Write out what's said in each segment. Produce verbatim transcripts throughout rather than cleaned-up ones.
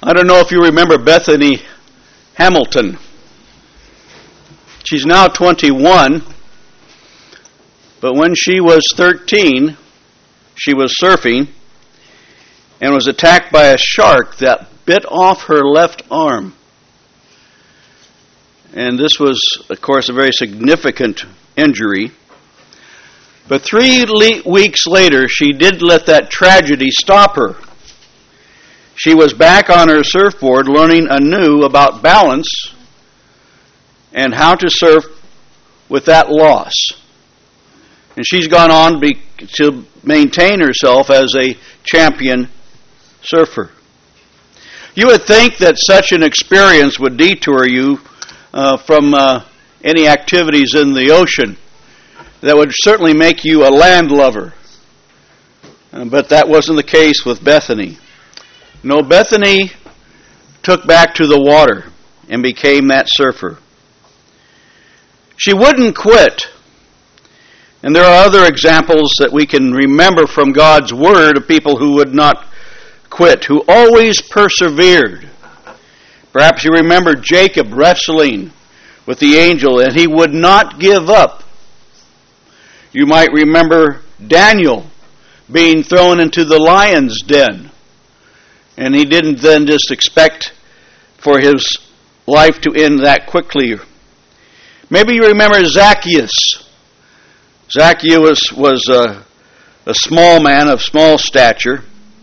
I don't know if you remember Bethany Hamilton. She's now twenty-one, but when she was thirteen, she was surfing and was attacked by a shark that bit off her left arm. And this was, of course, a very significant injury. But three le- weeks later, she did let that tragedy stop her. She was back on her surfboard learning anew about balance and how to surf with that loss. And she's gone on be, to maintain herself as a champion surfer. You would think that such an experience would detour you uh, from uh, any activities in the ocean. That would certainly make you a land lover. Uh, but that wasn't the case with Bethany. No, Bethany took back to the water and became that surfer. She wouldn't quit. And there are other examples that we can remember from God's Word of people who would not quit, who always persevered. Perhaps you remember Jacob wrestling with the angel, and he would not give up. You might remember Daniel being thrown into the lion's den. And he didn't then just expect for his life to end that quickly. Maybe you remember Zacchaeus. Zacchaeus was, was a, a small man of small stature.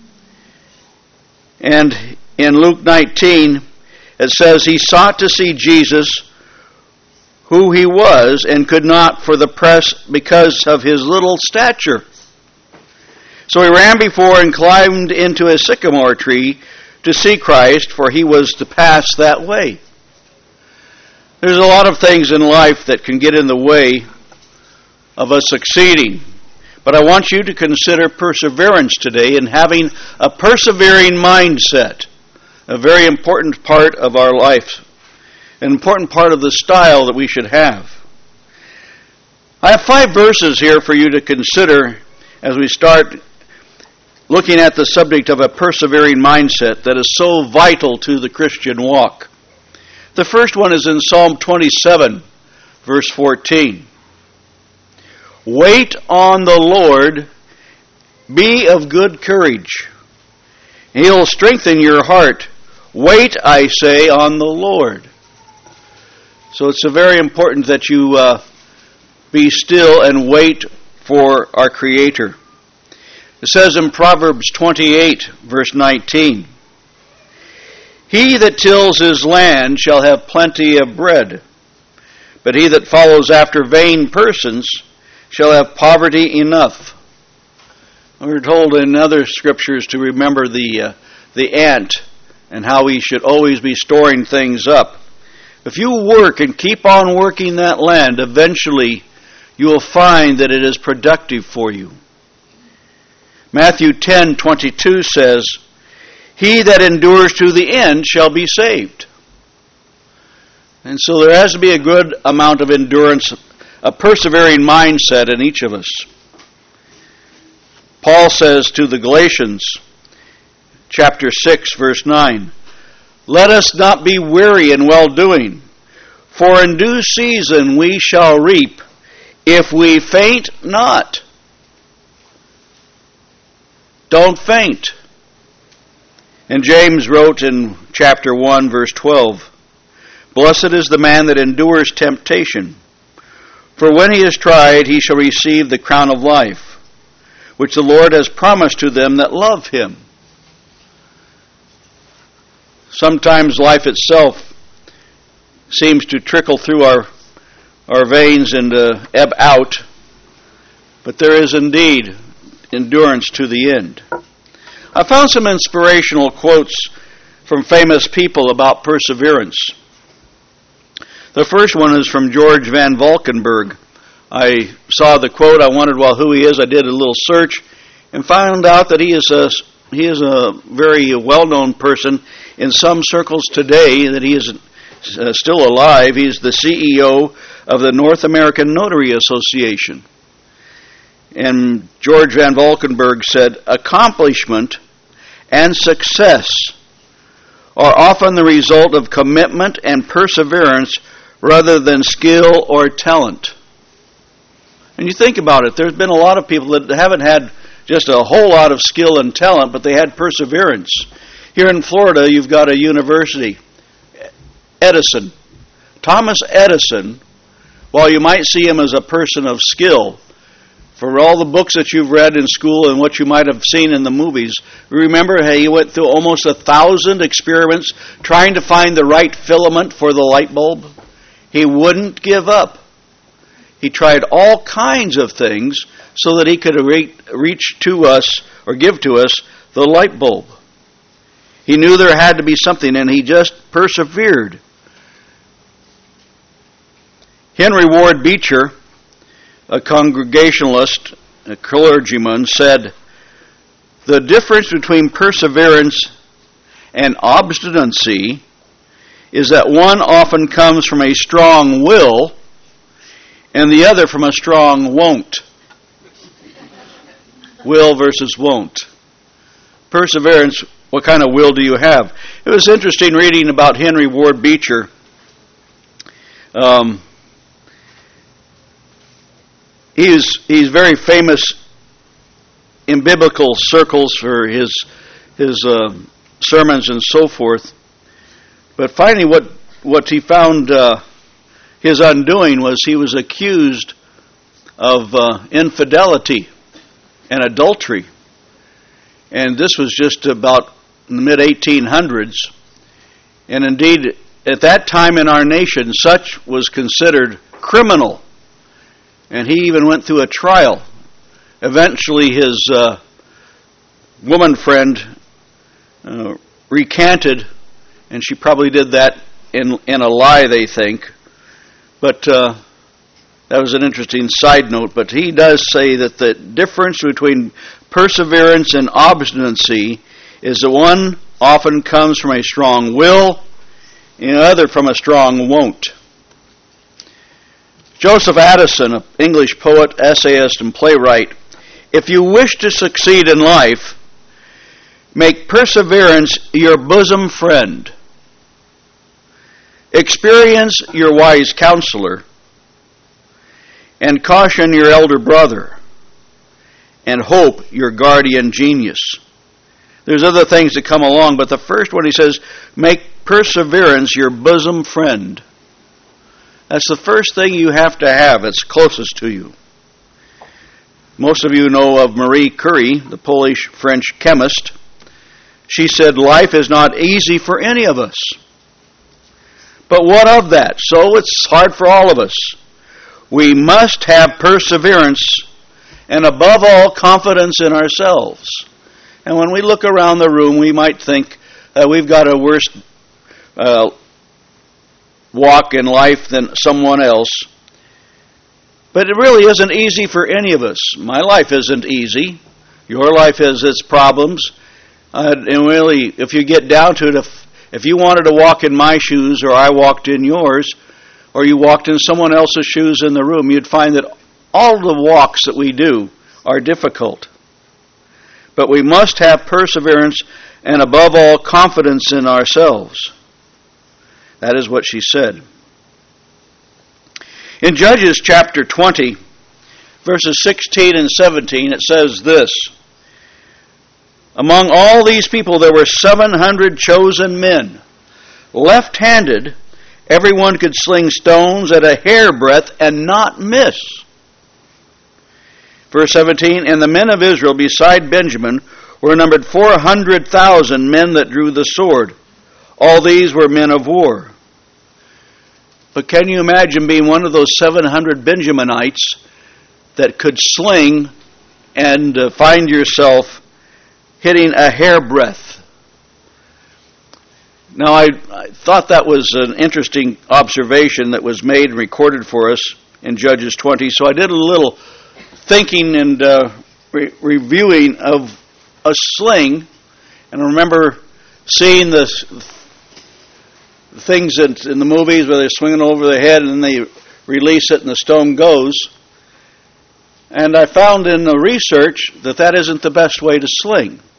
And in Luke nineteen, it says he sought to see Jesus, who he was, and could not for the press because of his little stature. So he ran before and climbed into a sycamore tree to see Christ, for he was to pass that way. There's a lot of things in life that can get in the way of us succeeding. But I want you to consider perseverance today and having a persevering mindset, a very important part of our life, an important part of the style that we should have. I have five verses here for you to consider as we start looking at the subject of a persevering mindset that is so vital to the Christian walk. The first one is in Psalm twenty-seven, verse fourteen. Wait on the Lord, be of good courage. He'll strengthen your heart. Wait, I say, on the Lord. So it's very important that you uh, be still and wait for our Creator. It says in Proverbs twenty-eight, verse nineteen, He that tills his land shall have plenty of bread, but he that follows after vain persons shall have poverty enough. We're told in other scriptures to remember the uh, the ant and how we should always be storing things up. If you work and keep on working that land, eventually you will find that it is productive for you. Matthew ten twenty-two says, He that endures to the end shall be saved. And so there has to be a good amount of endurance, a persevering mindset in each of us. Paul says to the Galatians, chapter six, verse nine, Let us not be weary in well-doing, for in due season we shall reap, if we faint not. Don't faint. And James wrote in chapter one, verse twelve, Blessed is the man that endures temptation, for when he is tried, he shall receive the crown of life, which the Lord has promised to them that love him. Sometimes life itself seems to trickle through our, our veins and uh, ebb out, but there is indeed endurance to the end. I found some inspirational quotes from famous people about perseverance. The first one is from George Van Valkenburg. I saw the quote. I wondered, well, who he is. I did a little search and found out that he is a, he is a very well-known person in some circles today, that he is uh, still alive. He's the C E O of the North American Notary Association. And George Van Valkenburg said, accomplishment and success are often the result of commitment and perseverance rather than skill or talent. And you think about it, there's been a lot of people that haven't had just a whole lot of skill and talent, but they had perseverance. Here in Florida, you've got a university, Edison. Thomas Edison, while you might see him as a person of skill, for all the books that you've read in school and what you might have seen in the movies, remember how he went through almost a thousand experiments trying to find the right filament for the light bulb? He wouldn't give up. He tried all kinds of things so that he could re- reach to us or give to us the light bulb. He knew there had to be something, and he just persevered. Henry Ward Beecher, a Congregationalist, a clergyman, said, "The difference between perseverance and obstinacy is that one often comes from a strong will and the other from a strong won't." Will versus won't. Perseverance, what kind of will do you have? It was interesting reading about Henry Ward Beecher. Um, he's, he's very famous in biblical circles for his, his uh, sermons and so forth. But finally what, what he found uh, his undoing was he was accused of uh, infidelity and adultery. And this was just about in the mid eighteen hundreds. And indeed, at that time in our nation, such was considered criminal. And he even went through a trial. Eventually, his uh, woman friend uh, recanted, and she probably did that in, in a lie, they think. But uh, that was an interesting side note. But he does say that the difference between perseverance and obstinacy is that one often comes from a strong will, and the other from a strong won't. Joseph Addison, an English poet, essayist, and playwright, "If you wish to succeed in life, make perseverance your bosom friend. Experience your wise counselor, and caution your elder brother, and hope your guardian genius." There's other things that come along, but the first one he says, make perseverance your bosom friend. That's the first thing you have to have. It's closest to you. Most of you know of Marie Curie, the Polish-French chemist. She said, life is not easy for any of us. But what of that? So it's hard for all of us. We must have perseverance and above all confidence in ourselves. And when we look around the room, we might think uh, we've got a worse uh, walk in life than someone else. But it really isn't easy for any of us. My life isn't easy. Your life has its problems. Uh, and really, if you get down to it, if, if you wanted to walk in my shoes or I walked in yours, or you walked in someone else's shoes in the room, you'd find that all the walks that we do are difficult. But we must have perseverance and above all confidence in ourselves. That is what she said. In Judges chapter twenty, verses sixteen and seventeen, it says this, "Among all these people there were seven hundred chosen men. Left-handed, everyone could sling stones at a hairbreadth and not miss." Verse seventeen, "And the men of Israel beside Benjamin were numbered four hundred thousand men that drew the sword. All these were men of war." But can you imagine being one of those seven hundred Benjaminites that could sling and uh, find yourself hitting a hairbreadth? Now, I, I thought that was an interesting observation that was made and recorded for us in Judges twenty, so I did a little thinking and uh, re- reviewing of a sling, and I remember seeing the things in, in the movies where they're swinging over the head and then they release it and the stone goes. And I found in the research that that isn't the best way to sling.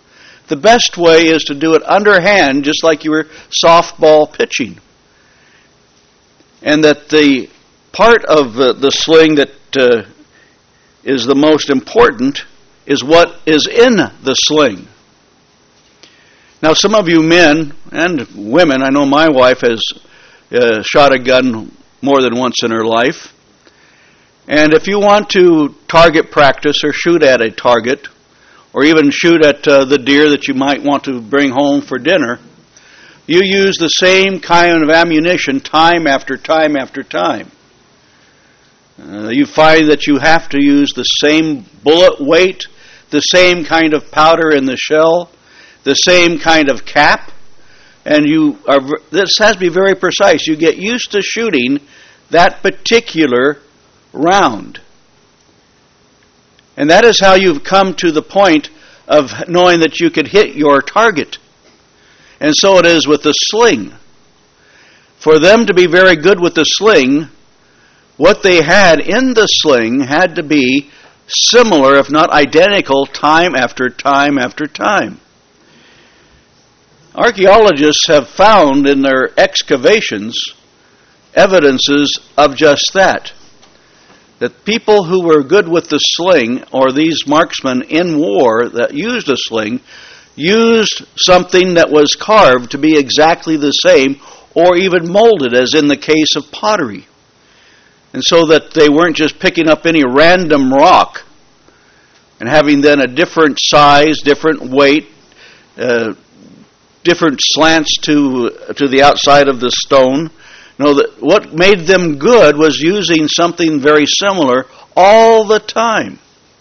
the best way is to do it underhand, just like you were softball pitching. And that the part of uh, the sling that uh, is the most important is what is in the sling. Now, some of you men and women, I know my wife has uh, shot a gun more than once in her life. And if you want to target practice or shoot at a target, or even shoot at uh, the deer that you might want to bring home for dinner, you use the same kind of ammunition time after time after time. Uh, you find that you have to use the same bullet weight, the same kind of powder in the shell, the same kind of cap, and you are. This has to be very precise. You get used to shooting that particular round. And that is how you've come to the point of knowing that you could hit your target. And so it is with the sling. For them to be very good with the sling, what they had in the sling had to be similar, if not identical, time after time after time. Archaeologists have found in their excavations evidences of just that. That people who were good with the sling, or these marksmen in war that used a sling, used something that was carved to be exactly the same, or even molded, as in the case of pottery. And so that they weren't just picking up any random rock and having then a different size, different weight, uh, different slants to to the outside of the stone. No, that what made them good was using something very similar all the time.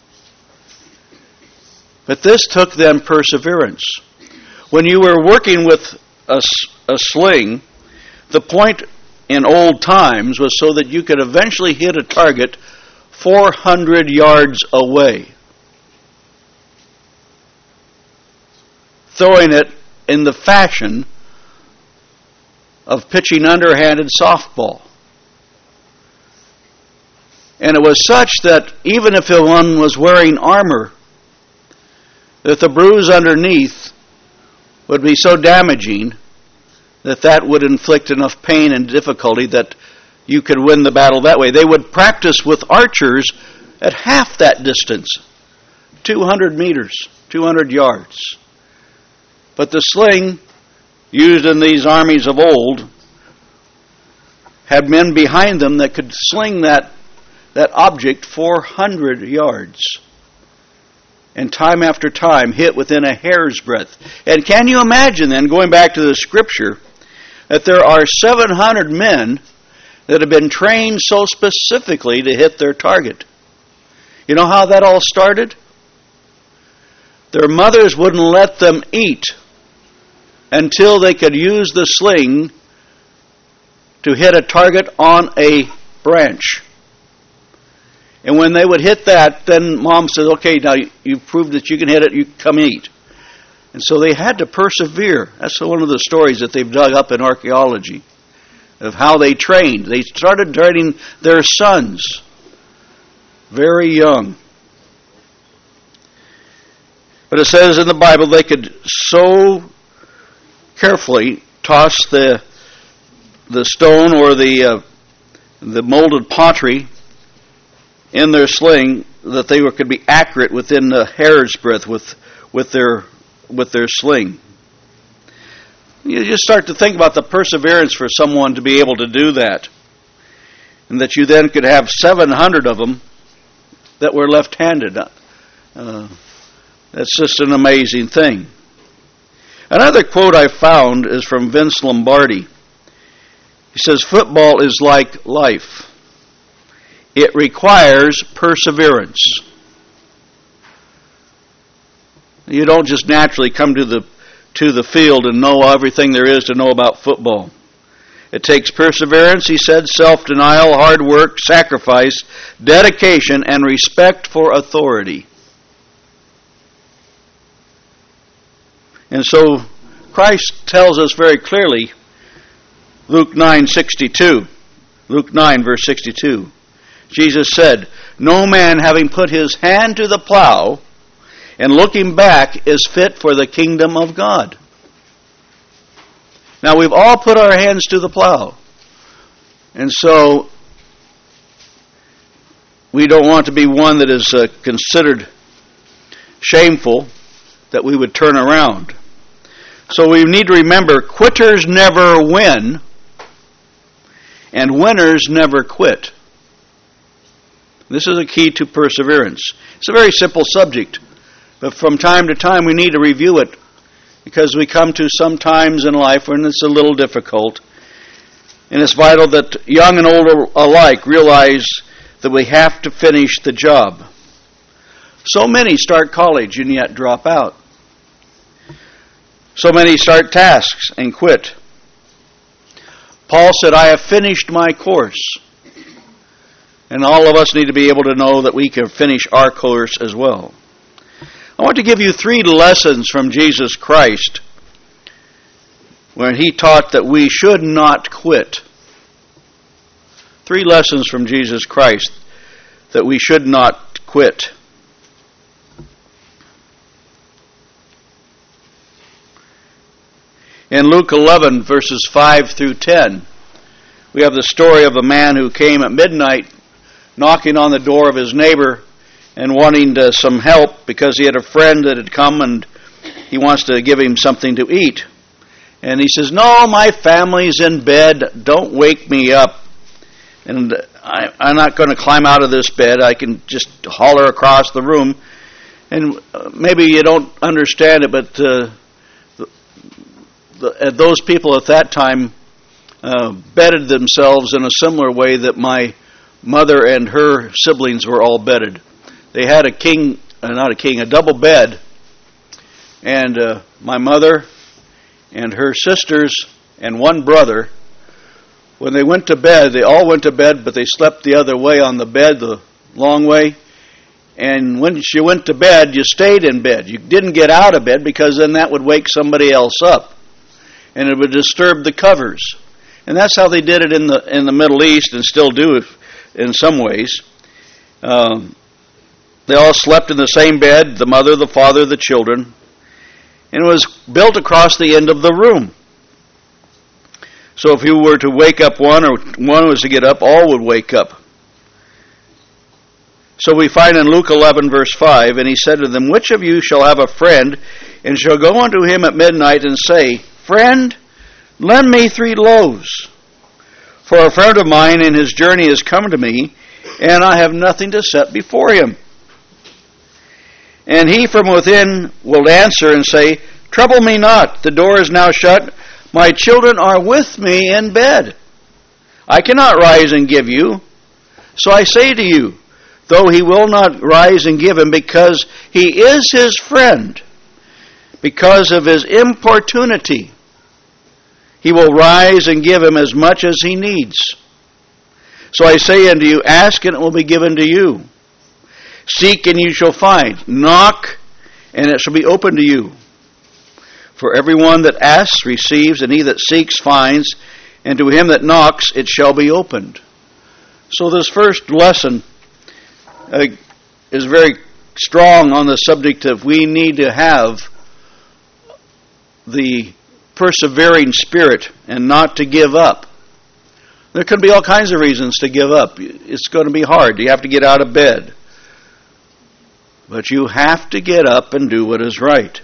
But this took them perseverance. When you were working with a, a sling, the point in old times was so that you could eventually hit a target four hundred yards away, throwing it in the fashion of pitching underhanded softball. And it was such that even if one was wearing armor, that the bruise underneath would be so damaging that that would inflict enough pain and difficulty that you could win the battle that way. They would practice with archers at half that distance, two hundred meters, two hundred yards. But the sling used in these armies of old had men behind them that could sling that, that object four hundred yards. And time after time hit within a hair's breadth. And can you imagine then, going back to the scripture, that there are seven hundred men that have been trained so specifically to hit their target? You know how that all started? Their mothers wouldn't let them eat until they could use the sling to hit a target on a branch. And when they would hit that, then Mom said, okay, now you've proved that you can hit it, you come eat. And so they had to persevere. That's one of the stories that they've dug up in archaeology of how they trained. They started training their sons very young. But it says in the Bible they could so carefully toss the the stone or the uh, the molded pottery in their sling that they were, could be accurate within the hair's breadth with with their with their sling. You just start to think about the perseverance for someone to be able to do that, and that you then could have seven hundred of them that were left-handed. Uh, that's just an amazing thing. Another quote I found is from Vince Lombardi. He says, football is like life. It requires perseverance. You don't just naturally come to the to the field and know everything there is to know about football. It takes perseverance, he said, self-denial, hard work, sacrifice, dedication, and respect for authority. And so Christ tells us very clearly, Luke nine sixty-two, Luke nine verse sixty-two, Jesus said, no man having put his hand to the plow and looking back is fit for the kingdom of God. Now, we've all put our hands to the plow. And so, we don't want to be one that is uh, considered shameful, that we would turn around. So we need to remember, quitters never win, and winners never quit. This is a key to perseverance. It's a very simple subject, but from time to time we need to review it, because we come to some times in life when it's a little difficult. And it's vital that young and old alike realize that we have to finish the job. So many start college and yet drop out. So many start tasks and quit. Paul said, I have finished my course. And all of us need to be able to know that we can finish our course as well. I want to give you three lessons from Jesus Christ when he taught that we should not quit. Three lessons from Jesus Christ that we should not quit. In Luke eleven, verses five through ten, we have the story of a man who came at midnight knocking on the door of his neighbor and wanting to, some help because he had a friend that had come and he wants to give him something to eat. And he says, no, my family's in bed. Don't wake me up. And I, I'm not going to climb out of this bed. I can just holler across the room. And maybe you don't understand it, but uh, the, the, those people at that time uh, bedded themselves in a similar way that my mother and her siblings were all bedded. They had a king, uh, not a king, a double bed. And uh, my mother and her sisters and one brother, when they went to bed, they all went to bed, but they slept the other way on the bed, the long way. And when you went to bed, you stayed in bed. You didn't get out of bed because then that would wake somebody else up. And it would disturb the covers. And that's how they did it in the in the Middle East and still do it in some ways. Um, they all slept in the same bed, the mother, the father, the children. And it was built across the end of the room. So if you were to wake up one, or one was to get up, all would wake up. So we find in Luke eleven, verse five, and he said to them, which of you shall have a friend, and shall go unto him at midnight, and say, friend, lend me three loaves. For a friend of mine in his journey has come to me, and I have nothing to set before him. And he from within will answer and say, trouble me not, the door is now shut, my children are with me in bed. I cannot rise and give you. So I say to you, though he will not rise and give him, because he is his friend, because of his importunity, he will rise and give him as much as he needs. So I say unto you, ask and it will be given to you. Seek and you shall find. Knock and it shall be opened to you. For everyone that asks receives, and he that seeks finds, and to him that knocks it shall be opened. So this first lesson uh, is very strong on the subject of we need to have the persevering spirit and not to give up. There could be all kinds of reasons to give up. It's going to be hard. You have to get out of bed. But you have to get up and do what is right.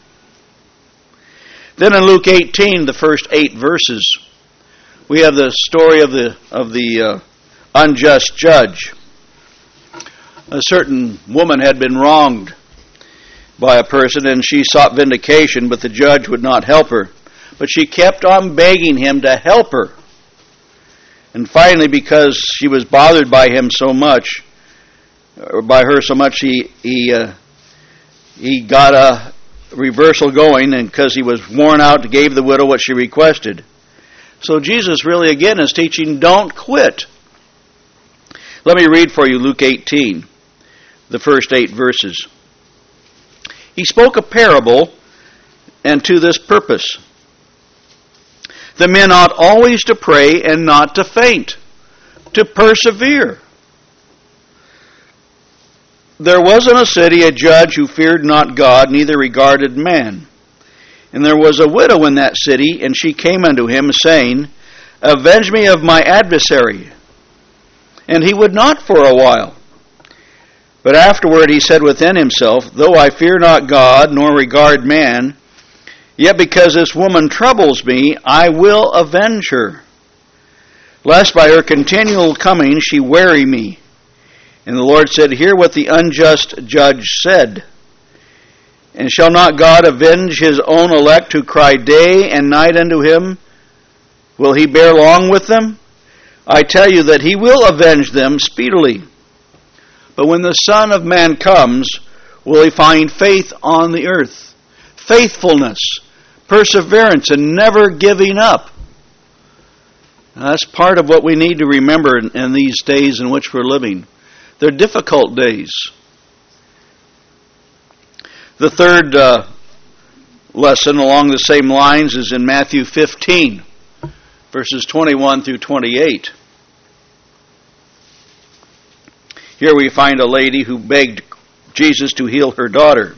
Then in Luke eighteen, the first eight verses, we have the story of the of the uh, unjust judge. A certain woman had been wronged by a person, and she sought vindication, but the judge would not help her. But she kept on begging him to help her. And finally, because she was bothered by him so much, or by her so much, he he uh, he got a reversal going, and because he was worn out, gave the widow what she requested. So Jesus really again is teaching, don't quit. Let me read for you Luke eighteen, the first eight verses. He spoke a parable, and to this purpose: the men ought always to pray and not to faint, to persevere. there was in a city a judge who feared not God, neither regarded man. And there was a widow in that city, and she came unto him, saying, Avenge me of my adversary. And he would not for a while. But afterward he said within himself, Though I fear not God, nor regard man, yet because this woman troubles me, I will avenge her, lest by her continual coming she weary me. And the Lord said, Hear what the unjust judge said. And shall not God avenge his own elect who cry day and night unto him? Will he bear long with them? I tell you that he will avenge them speedily. But when the Son of Man comes, will he find faith on the earth? Faithfulness, perseverance, and never giving up. That's part of what we need to remember in, in these days in which we're living. They're difficult days. The third uh, lesson along the same lines is in Matthew fifteen, verses twenty-one through twenty-eight. Here we find a lady who begged Jesus to heal her daughter.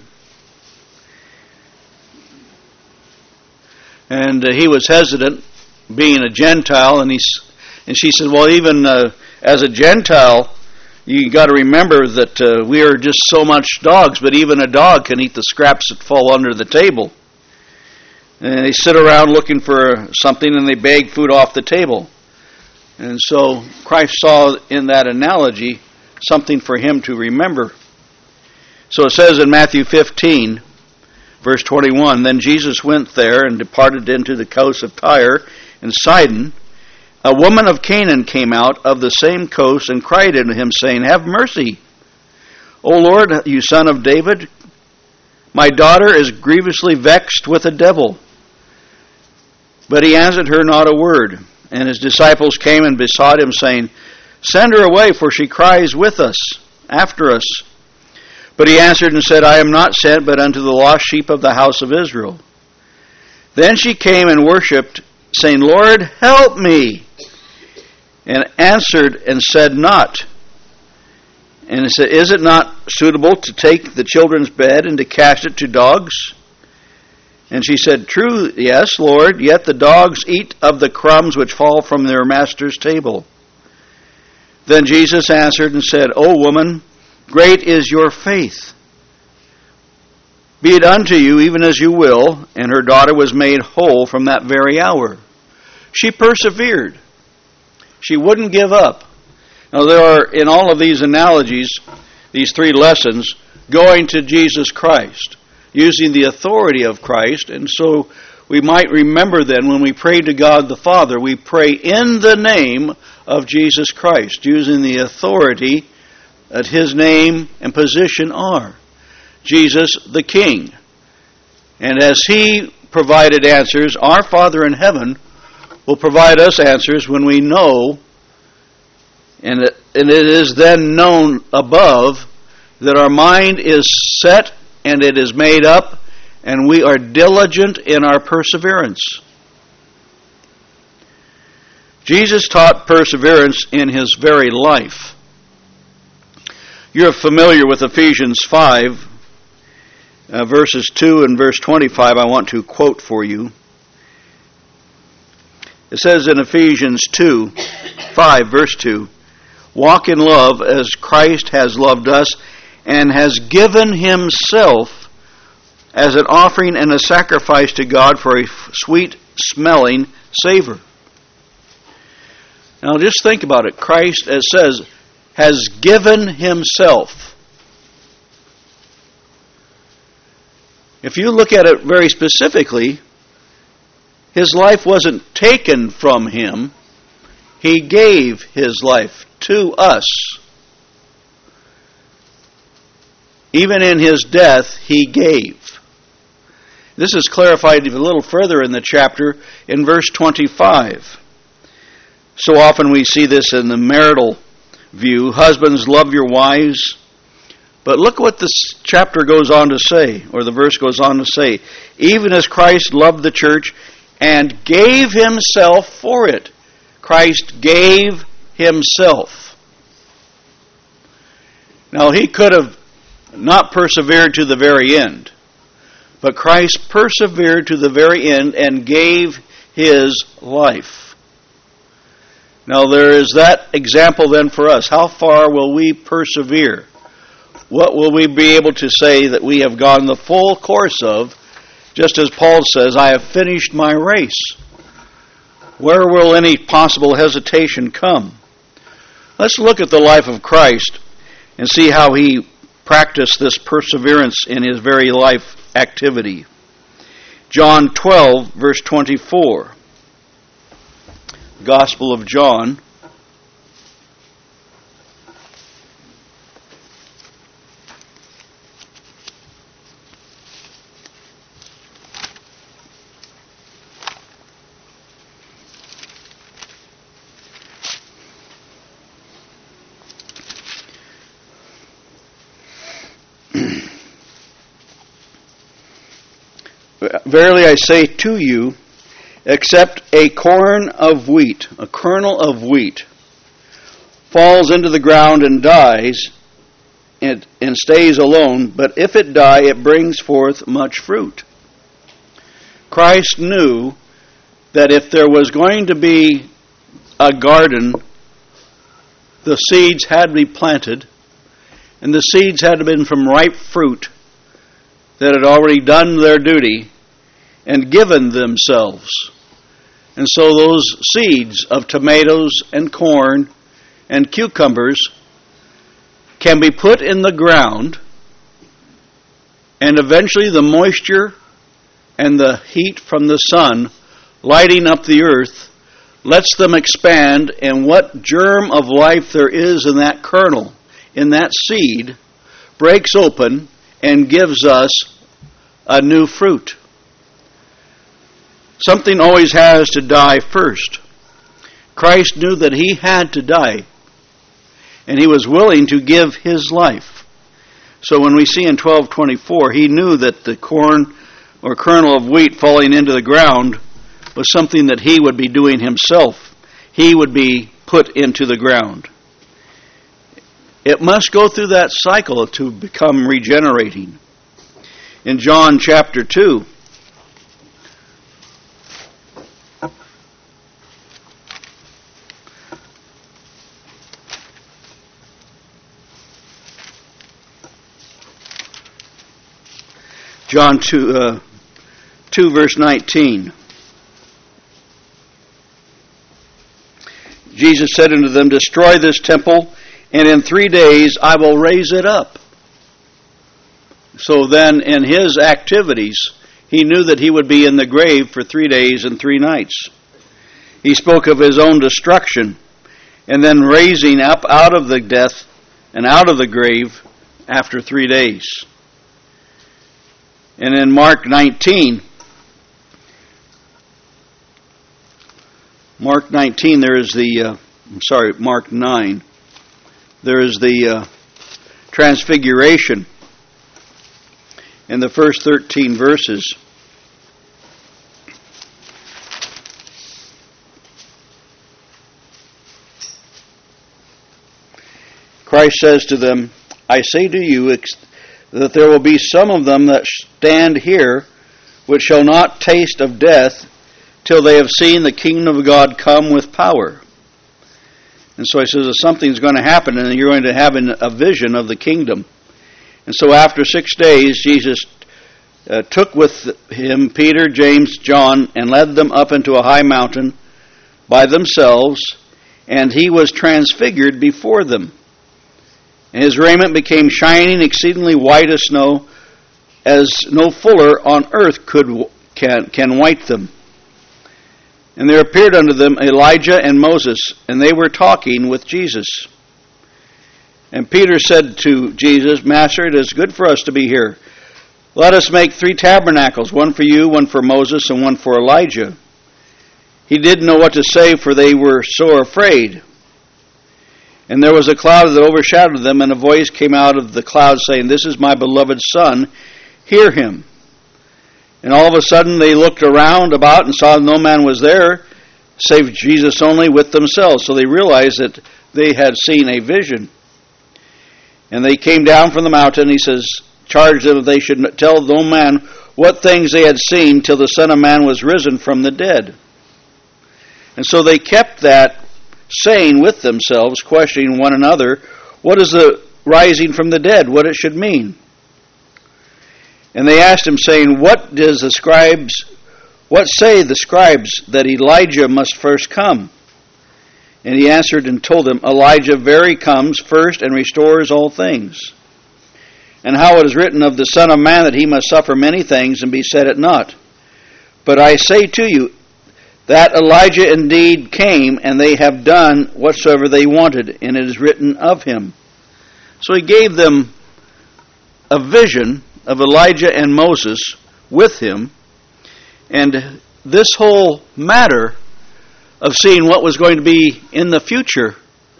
And uh, he was hesitant, being a Gentile, and, he's, and she said, well, even uh, as a Gentile, you got to remember that uh, we are just so much dogs, but even a dog can eat the scraps that fall under the table. And they sit around looking for something, and they beg food off the table. And so Christ saw in that analogy something for him to remember. So it says in Matthew fifteen, verse twenty-one, Then Jesus went there and departed into the coast of Tyre and Sidon. A woman of Canaan came out of the same coast and cried unto him, saying, Have mercy, O Lord, you son of David. My daughter is grievously vexed with a devil. But he answered her not a word. And his disciples came and besought him, saying, Send her away, for she cries with us, after us. But he answered and said, I am not sent, but unto the lost sheep of the house of Israel. Then she came and worshipped, saying, Lord, help me. And answered and said not. And he said, Is it not suitable to take the children's bed and to cast it to dogs? And she said, True, yes, Lord, yet the dogs eat of the crumbs which fall from their master's table. Then Jesus answered and said, O woman, great is your faith. Be it unto you even as you will. And her daughter was made whole from that very hour. She persevered. She wouldn't give up. Now there are, in all of these analogies, these three lessons, going to Jesus Christ, using the authority of Christ. And so we might remember then when we pray to God the Father, we pray in the name of Jesus Christ, using the authority that his name and position are. Jesus the King. And as he provided answers, our Father in heaven will provide us answers when we know, and it, and it is then known above, that our mind is set and it is made up, and we are diligent in our perseverance. Jesus taught perseverance in his very life. You're familiar with Ephesians five, uh, verses two and verse twenty-five. I want to quote for you. It says in Ephesians two, five, verse two, Walk in love as Christ has loved us and has given himself as an offering and a sacrifice to God for a sweet-smelling savor. Now just think about it. Christ, as it says, has given himself. If you look at it very specifically, his life wasn't taken from him. He gave his life to us. Even in his death, he gave. This is clarified a little further in the chapter in verse twenty-five. So often we see this in the marital view. Husbands, love your wives. But look what this chapter goes on to say, or the verse goes on to say. Even as Christ loved the church and gave himself for it. Christ gave himself. Now he could have not persevered to the very end, but Christ persevered to the very end and gave his life. Now there is that example then for us. How far will we persevere? What will we be able to say that we have gone the full course of, just as Paul says, I have finished my race? Where will any possible hesitation come? Let's look at the life of Christ and see how he practiced this perseverance in his very life activity. John twelve, verse twenty-four. Gospel of John. Verily I say to you, except a corn of wheat, a kernel of wheat, falls into the ground and dies, and, and stays alone, but if it die, it brings forth much fruit. Christ knew that if there was going to be a garden, the seeds had to be planted, and the seeds had to have been from ripe fruit that had already done their duty and given themselves. And so those seeds of tomatoes and corn and cucumbers can be put in the ground, and eventually the moisture and the heat from the sun lighting up the earth lets them expand, and what germ of life there is in that kernel, in that seed, breaks open and gives us a new fruit. Something always has to die first. Christ knew that he had to die, and he was willing to give his life. So when we see in twelve twenty-four, he knew that the corn or kernel of wheat falling into the ground was something that he would be doing himself. He would be put into the ground. It must go through that cycle to become regenerating. In John chapter two, John two, uh, two verse nineteen. Jesus said unto them, destroy this temple, and in three days I will raise it up. So then in his activities, he knew that he would be in the grave for three days and three nights. He spoke of his own destruction, and then raising up out of the death and out of the grave after three days. And in Mark nineteen, Mark nineteen, there is the, uh, I'm sorry, Mark nine, there is the uh, transfiguration in the first thirteen verses. Christ says to them, I say to you, that there will be some of them that stand here which shall not taste of death till they have seen the kingdom of God come with power. And so he says that something's going to happen, and you're going to have a vision of the kingdom. And so after six days, Jesus uh, took with him Peter, James, John, and led them up into a high mountain by themselves, and he was transfigured before them. And his raiment became shining, exceedingly white as snow, as no fuller on earth could can, can white them. And there appeared unto them Elijah and Moses, and they were talking with Jesus. And Peter said to Jesus, Master, it is good for us to be here. Let us make three tabernacles, one for you, one for Moses, and one for Elijah. He didn't know what to say, for they were sore afraid. And there was a cloud that overshadowed them, and a voice came out of the cloud saying, This is my beloved Son, hear him. And all of a sudden they looked around about and saw no man was there, save Jesus only with themselves. So they realized that they had seen a vision. And they came down from the mountain. He says, charged them that they should tell no man what things they had seen till the Son of Man was risen from the dead. And so they kept that saying with themselves, questioning one another, what is the rising from the dead, what it should mean? And they asked him, saying, What does the scribes, what say the scribes that Elijah must first come? And he answered and told them, Elijah very comes first and restores all things. And how it is written of the Son of Man that he must suffer many things and be set at naught. But I say to you that Elijah indeed came, and they have done whatsoever they wanted, and it is written of him. So he gave them a vision of Elijah and Moses with him, and this whole matter of seeing what was going to be in the future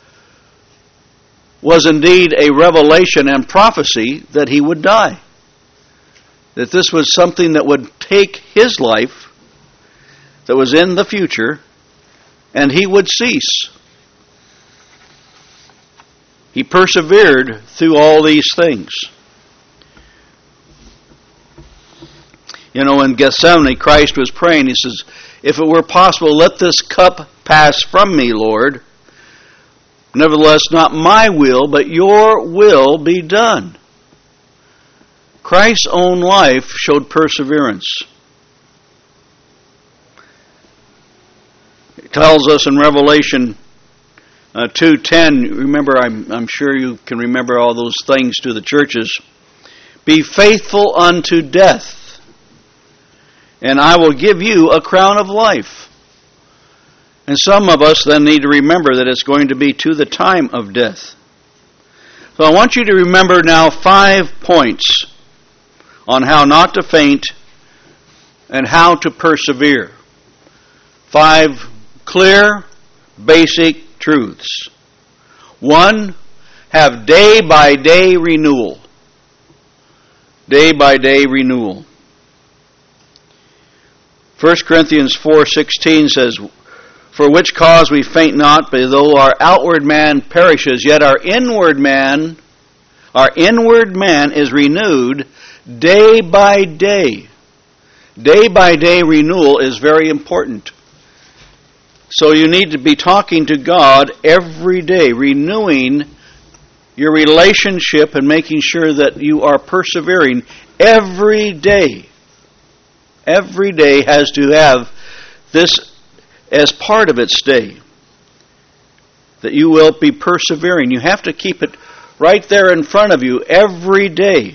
was indeed a revelation and prophecy that he would die. That this was something that would take his life, that was in the future, and he would cease. He persevered through all these things. You know, in Gethsemane, Christ was praying. He says, if it were possible, let this cup pass from me, Lord. Nevertheless, not my will, but your will be done. Christ's own life showed perseverance. It tells us in Revelation uh, two ten, remember, I'm, I'm sure you can remember all those things to the churches. Be faithful unto death, and I will give you a crown of life. And some of us then need to remember that it's going to be to the time of death. So I want you to remember now five points on how not to faint and how to persevere. Five clear, basic truths. One, have day by day renewal. Day by day renewal. First Corinthians four sixteen says, for which cause we faint not, but though our outward man perishes, yet our inward man, our inward man is renewed day by day. Day by day renewal is very important. So you need to be talking to God every day, renewing your relationship and making sure that you are persevering every day. Every day has to have this as part of its day, that you will be persevering. You have to keep it right there in front of you every day.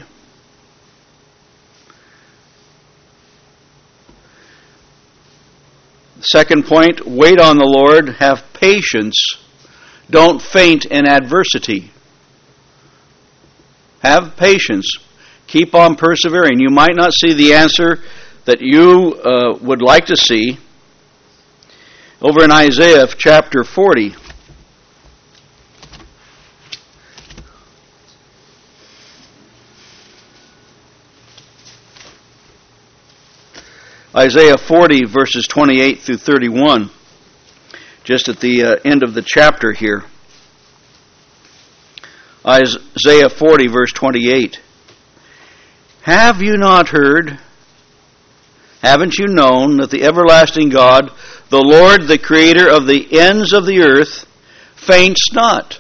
Second point, wait on the Lord, have patience, don't faint in adversity. Have patience, keep on persevering. You might not see the answer that you uh, would like to see. Over in Isaiah chapter forty, Isaiah forty verses twenty-eight through thirty-one, just at the uh, end of the chapter here. Isaiah forty verse twenty-eight. Have you not heard? Haven't you known that the everlasting God, the Lord, the Creator of the ends of the earth, faints not,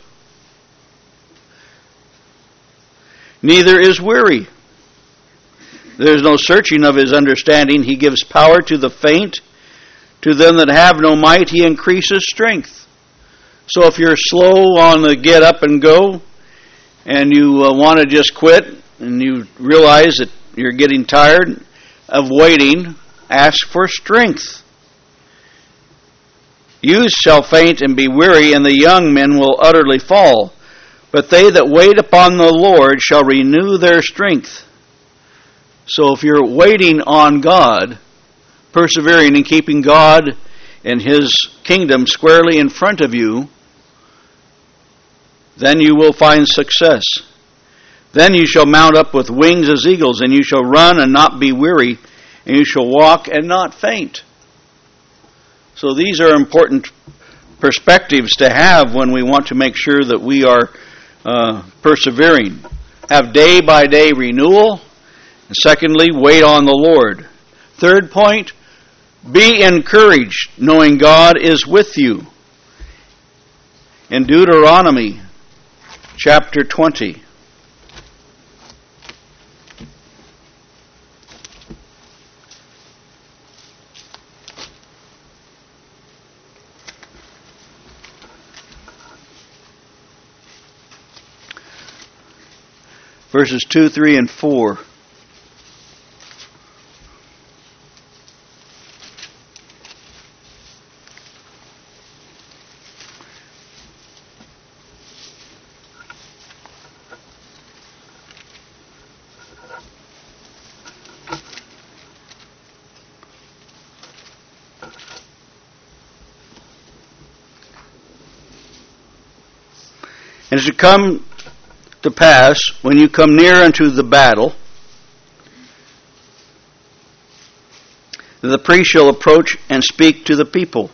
neither is weary? There is no searching of his understanding. He gives power to the faint. To them that have no might, he increases strength. So if you're slow on the get up and go, and you uh, want to just quit, and you realize that you're getting tired of waiting, ask for strength. Youths shall faint and be weary, and the young men will utterly fall. But they that wait upon the Lord shall renew their strength. So if you're waiting on God, persevering and keeping God and His kingdom squarely in front of you, then you will find success. Then you shall mount up with wings as eagles, and you shall run and not be weary, and you shall walk and not faint. So these are important perspectives to have when we want to make sure that we are uh, persevering. Have day by day renewal. And secondly, wait on the Lord. Third point, be encouraged, knowing God is with you. In Deuteronomy chapter twenty, verses two, three, and four. And it shall come to pass, when you come near unto the battle, the priest shall approach and speak to the people,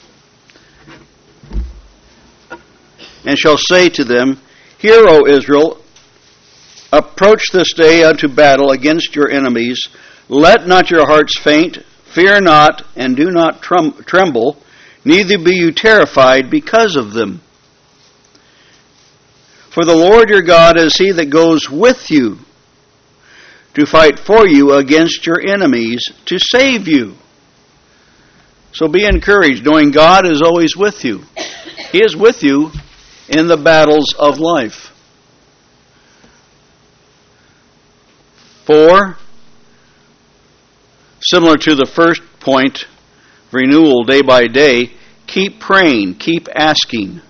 and shall say to them, Hear, O Israel, approach this day unto battle against your enemies. Let not your hearts faint, fear not, and do not trum- tremble, neither be you terrified because of them. For the Lord your God is he that goes with you to fight for you against your enemies, to save you. So be encouraged, knowing God is always with you. He is with you in the battles of life. Four, similar to the first point, renewal day by day, keep praying, keep asking.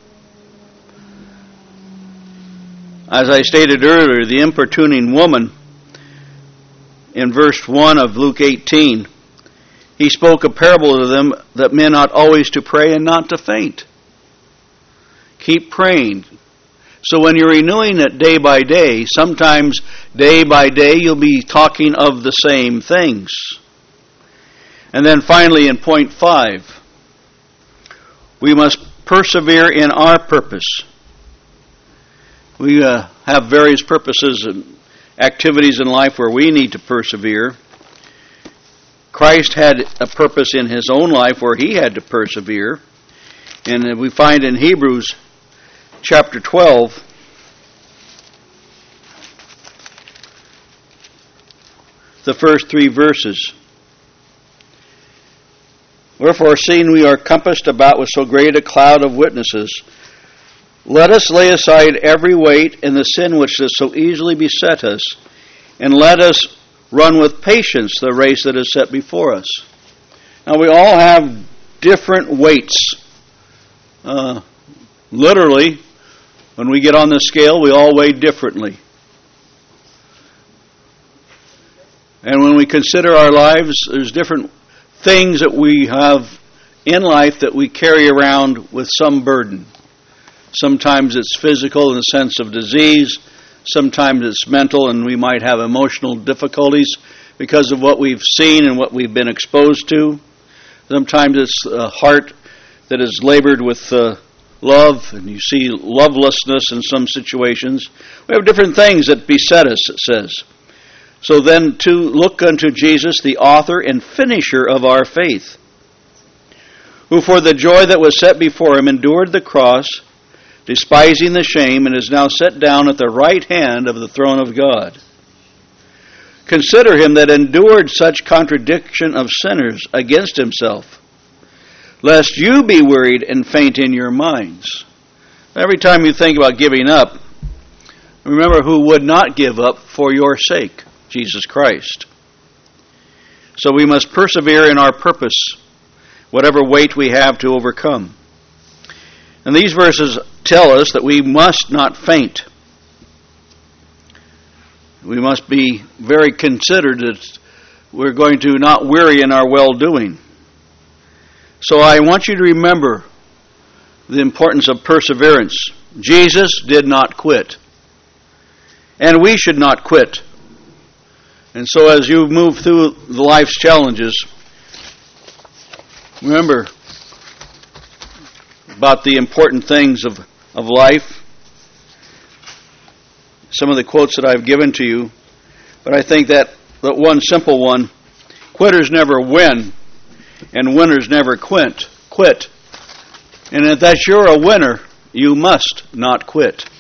As I stated earlier, the importuning woman, in verse one of Luke eighteen, he spoke a parable to them that men ought always to pray and not to faint. Keep praying. So when you're renewing it day by day, sometimes day by day you'll be talking of the same things. And then finally in point five, we must persevere in our purpose. We uh, have various purposes and activities in life where we need to persevere. Christ had a purpose in his own life where he had to persevere. And we find in Hebrews chapter twelve, the first three verses. Wherefore, seeing we are compassed about with so great a cloud of witnesses, let us lay aside every weight and the sin which does so easily beset us, and let us run with patience the race that is set before us. Now we all have different weights. Uh, literally, when we get on the scale, we all weigh differently. And when we consider our lives, there's different things that we have in life that we carry around with some burden. Sometimes it's physical in the sense of disease. Sometimes it's mental, and we might have emotional difficulties because of what we've seen and what we've been exposed to. Sometimes it's a heart that is labored with uh, love, and you see lovelessness in some situations. We have different things that beset us, it says. So then to look unto Jesus, the author and finisher of our faith, who for the joy that was set before him endured the cross, despising the shame, and is now set down at the right hand of the throne of God. Consider him that endured such contradiction of sinners against himself, lest you be wearied and faint in your minds. Every time you think about giving up, remember who would not give up for your sake, Jesus Christ. So we must persevere in our purpose, whatever weight we have to overcome. And these verses tell us that we must not faint. We must be very considered that we're going to not weary in our well-doing. So I want you to remember the importance of perseverance. Jesus did not quit. And we should not quit. And so as you move through the life's challenges, remember about the important things of, of life. some of the quotes that I've given to you, but I think that, that one simple one, quitters never win, and winners never quit. Quit. And if that you're a winner, you must not quit.